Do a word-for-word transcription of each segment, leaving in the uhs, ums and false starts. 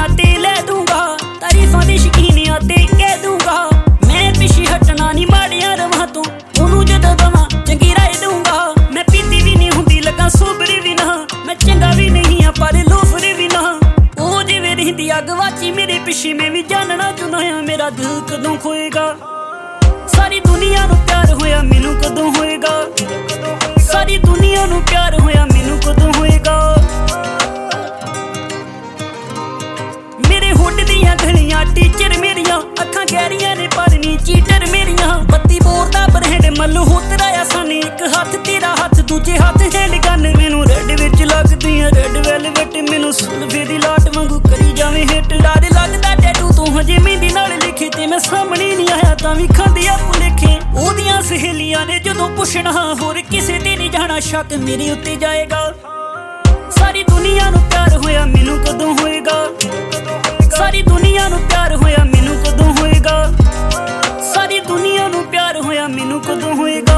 गलियां ते लै दूंगा, तारीफां दी शकीनियां ते कह दूंगा। मैं पिछे हटना नी माड़ियां रवां तो, ओनू जदों दवां चंगी राय दूंगा। मैं पीती भी नहीं हुंदी लगा सोबरी भी ना, मैं चंगा भी नहीं आ पर लोफरी भी ना। ओ जिवें रहिंदी अग वाची मेरे पिछे, मैं भी जानना चाहुंदा आ मेरा दिल कदों खोएगा। सारी दुनिया नू प्यार होया मैनू कदों होएगा, सारी दुनिया नू प्यार होया मैनू कदों होएगा। मेरे होठ दियां गलियां टीचर मेरियां, अखां गहरियां ने पर नी चीटर मेरियां। बत्ती बोर दा ब्रैंड मल्होत्रा आ सानी, इक हत्थ तेरा हत्थ दूजे हत्थ हैंड गन। मैनू रेड विच लगदियां रेड वेलवेट, मैनू सुल्फे दी लाट वांगू करी जावें हिट। डर लगदा टैटू तू हजे मेहंदी नाल लिखे, ते मैं सामने नहीं आया तां वी खांदी आ भुलेखे। ओदियां सहेलियां ने जदों पुछना होर किसे ते नहीं जाना, शक मेरे उत्ते जाएगा। सारी दुनिया नू प्यार होया मैनू कदों होएगा, सारी दुनिया नू प्यार होया मैनू कदों होएगा, सारी दुनिया नू प्यार होया मैनू कदों होएगा।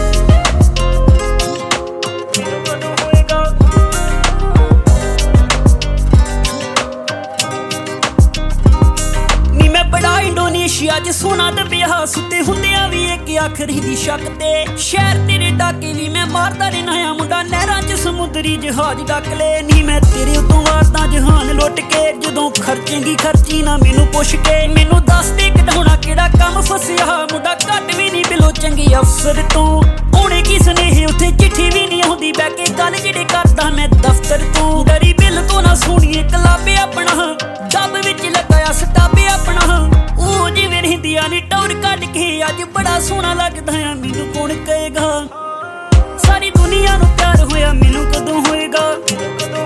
नी मैं बड़ा इंडोनेशिया च सोना दबिया, सुते हुंदियां भी एक आखरी दी शक ते। शहर तेरे डाके भी मैं मारदा रहना आ, मुंडा नहरां च समुद्री जहाज डक ले। नी मैं तेरे उतों वारदा जहान लुट के, जदों खर्चेंगी खर्ची ना मैनू पुछ के। मैनू दस दे कढाउणा केड़ा कम फसिया, मुंडा घट भी नहीं बिलो चंगे अफसर तो। होणे की सनेहे उत्थे चिट्ठी भी नहीं आउंदी, बैठ के गल जेड़े करदा मैं दफ्तर तो। डरी बिल तो ना सुणीए कलाबे अपना, डब विच लगाया सटाबे अपना। ओ जिवें रहिंदियां नी टौर कढ के, अज बड़ा सोहना लगदा आ मैनू कौन कहेगा। सारी दुनिया नू प्यार होया मैनू कदों होएगा।